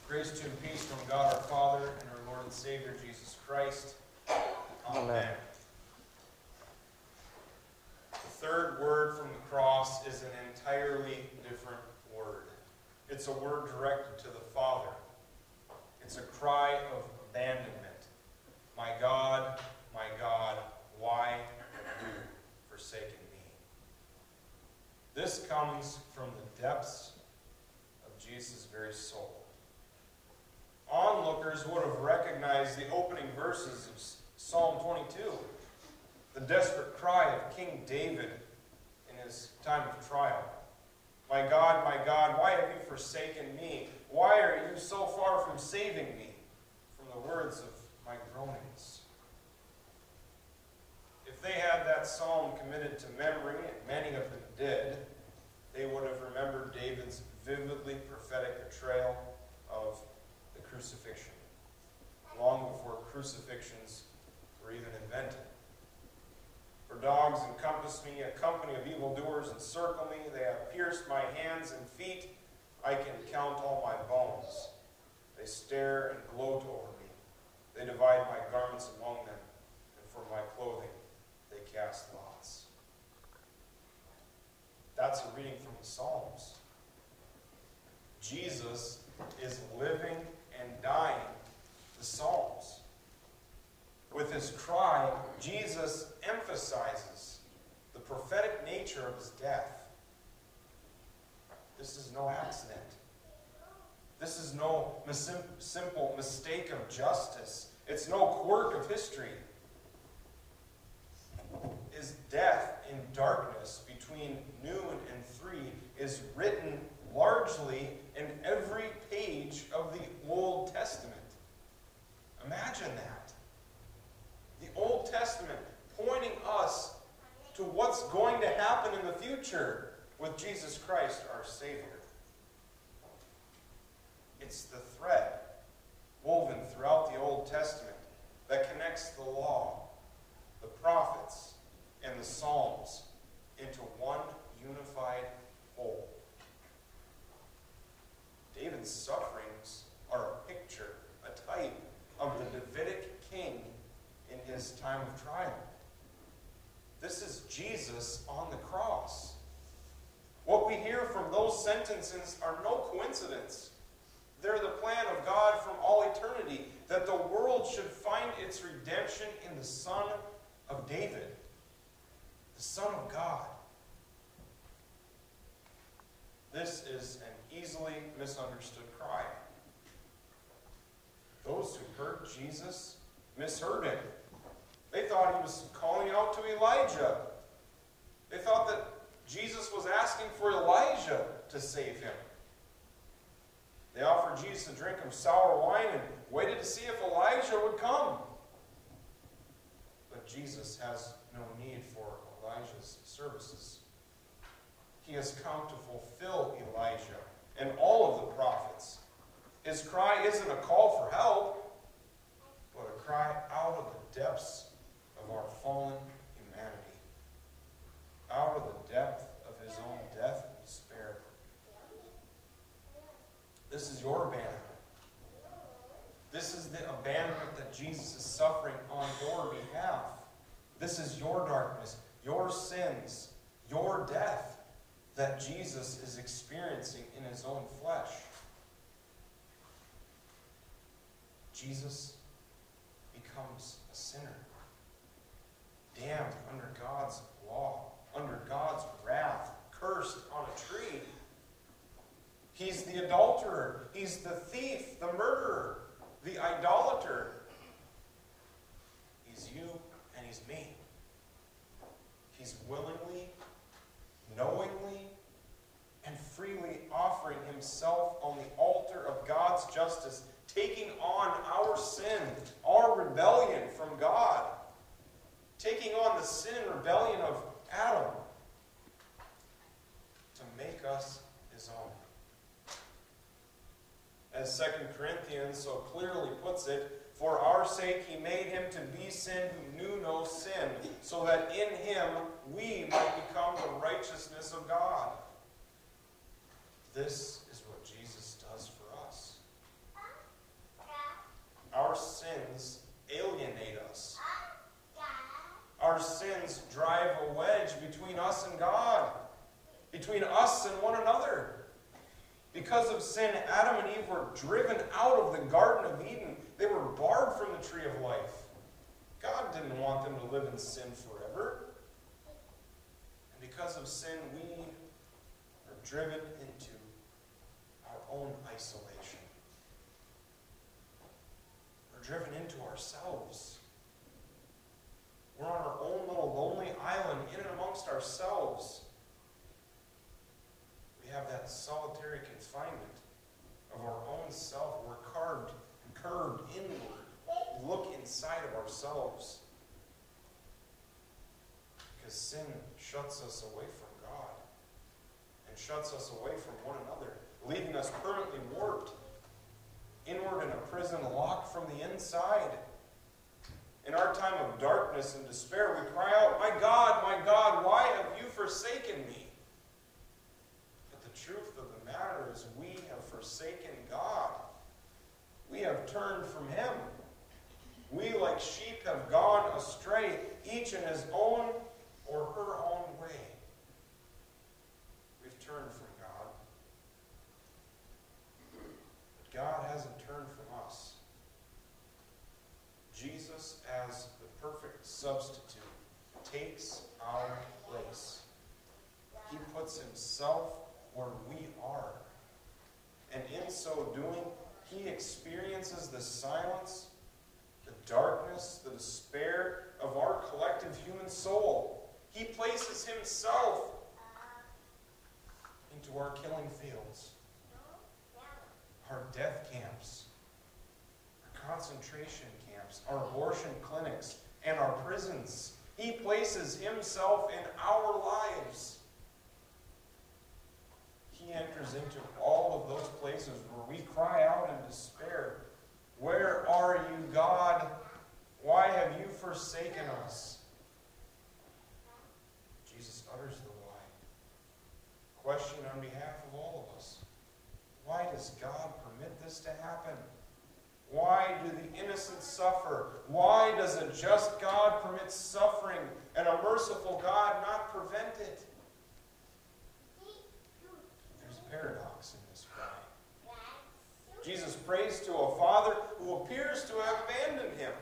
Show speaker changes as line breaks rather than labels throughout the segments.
Grace to and peace from God our Father and our Lord and Savior Jesus Christ. Amen. The third word from the cross is an entirely different word. It's a word directed to the Father. It's a cry of abandonment. My God, why have you forsaken me? This comes from the depths of Jesus' very soul. Onlookers would have recognized the opening verses of Psalm 22, the desperate cry of King David in his time of trial. My God, why have you forsaken me? Why are you so far from saving me? From the words of my groanings. If they had that psalm committed to memory, and many of them did, they would have remembered David's vividly prophetic portrayal of the crucifixion, long before crucifixions were even invented. For dogs encompass me, a company of evildoers encircle me. They have pierced my hands and feet. I can count all my bones. They stare and gloat over me. They divide my garments among them, and for my clothing they cast lots. That's a reading from the Psalms. Jesus is living and dying the Psalms. With his cry, Jesus emphasizes the prophetic nature of his death. This is no accident. This is no simple mistake of justice. It's no quirk of history. His death in darkness between noon and 3 is written largely in every page of the Old Testament. Imagine that. The Old Testament pointing us to what's going to happen in the future with Jesus Christ, our Savior. It's the thread woven throughout the Old Testament that connects the law, the prophets, and the Psalms into one unified whole. David's sufferings are a picture, a type of the Davidic king in his time of trial. This is Jesus on the cross. What we hear from those sentences are no coincidence. They're the plan of God from all eternity, that the world should find its redemption in the Son of David, the Son of God. This is an easily misunderstood cry. Those who heard Jesus misheard him. They thought he was calling out to Elijah. They thought that Jesus was asking for Elijah to save him. They offered Jesus a drink of sour wine and waited to see if Elijah would come. But Jesus has no need for Elijah's services. He has come to fulfill Elijah and all of the prophets. His cry isn't a call for help, but a cry out of the depths of our fallen humanity, out of the depth of his own death and despair. This is your abandonment. This is the abandonment that Jesus is suffering on your behalf. This is your darkness, your sins, your death that Jesus is experiencing in his own flesh. Jesus becomes a sinner, damned under God's law, under God's wrath, cursed on a tree. He's the adulterer, he's the thief, the murderer, the idolater. He's you and he's me. He's willingly, knowingly, and freely offering himself on the altar of God's justice, taking on our sin, our rebellion from God, taking on the sin and rebellion of Adam to make us his own. As 2 Corinthians so clearly puts it, for our sake he made him to be sin who knew no sin, so that in him we might become the righteousness of God. This is what Jesus does for us. of sin, Adam and Eve were driven out of the Garden of Eden. They were barred from the tree of life. God didn't want them to live in sin forever. And because of sin, we are driven into our own isolation. We're driven into ourselves. We're on our own little lonely island in and amongst ourselves. We have that solitary confinement of our own self. We're curved inward. We look inside of ourselves. Because sin shuts us away from God and shuts us away from one another, leaving us permanently warped, inward in a prison locked from the inside. In our time of darkness and despair, we cry out, my God, why have you forsaken me? But the truth of the matter is we have forsaken God. We have turned from Him. We, like sheep, have gone astray, each in his own or her own way. We've turned from God. But God hasn't turned from us. Jesus, as the perfect substitute, takes our place. He puts Himself where we are. And in so doing, He experiences the silence, the darkness, the despair of our collective human soul. He places Himself into our killing fields, our death camps, our concentration camps, our abortion clinics, and our prisons. He places Himself in our lives. He enters into all of those places where we cry out in despair, where are you, God? Why have you forsaken us? Jesus utters the why. Question on behalf of all of us. Why does God permit this to happen? Why do the innocent suffer? Why does a just God permit suffering and a merciful God not prevent it? There's a paradox in this cry. Jesus prays to a Father who appears to have abandoned Him.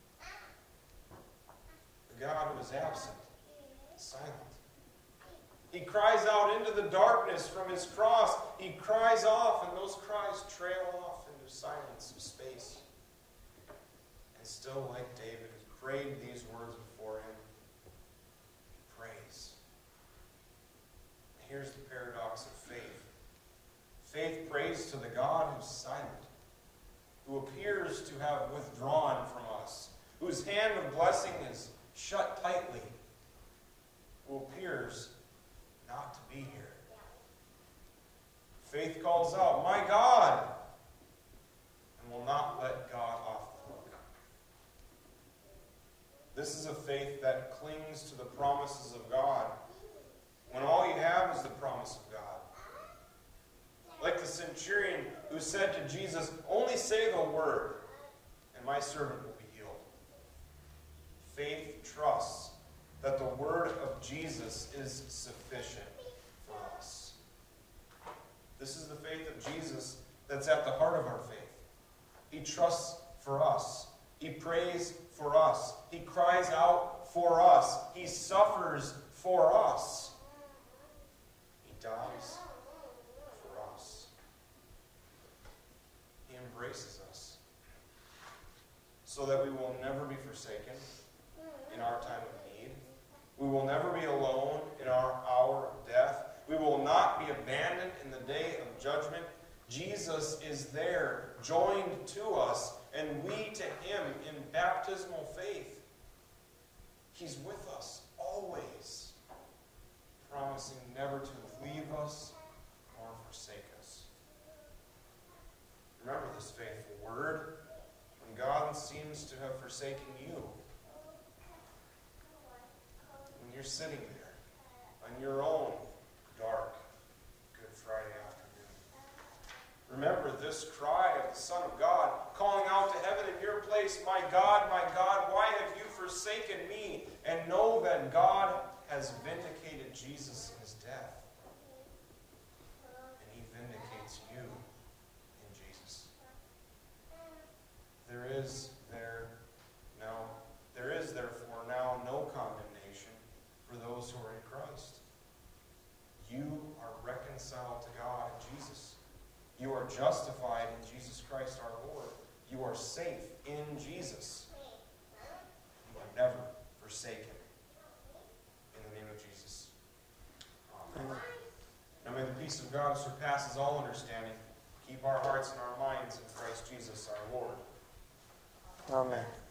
The God who is absent, silent. He cries out into the darkness from His cross. He cries off, and those cries trail off into silence of space. And still, like David, who prayed these words before Him, he prays. Here's the paradox of faith. Faith prays to the God who's silent, who appears to have withdrawn from us, whose hand of blessing is shut tightly, who appears not to be here. Faith calls out, my God, and will not let God off the hook. This is a faith that clings to the promises of God when all you have is the promise of God. Like the centurion who said to Jesus, only say the word, and my servant will be healed. Faith trusts that the word of Jesus is sufficient for us. This is the faith of Jesus that's at the heart of our faith. He trusts for us. He prays for us. He cries out for us. He suffers for us. He dies for us. He embraces us so that we will never be forsaken in our time of need. We will never be alone in our hour of death. We will not be abandoned in the day of judgment. Jesus is there, joined to us, and we to Him in baptismal faith. He's with us always, promising never to leave us or forsake us. Remember this faithful word when God seems to have forsaken you. When you're sitting there on your own dark Good Friday afternoon. Remember this cry of the Son of God calling out to heaven in your place, my God, why have you forsaken me? And know that God has vindicated Jesus in His death. And He vindicates you reconciled to God in Jesus. You are justified in Jesus Christ our Lord. You are safe in Jesus. You are never forsaken. In the name of Jesus. Amen. Now may the peace of God surpasses all understanding. Keep our hearts and our minds in Christ Jesus our Lord.
Amen.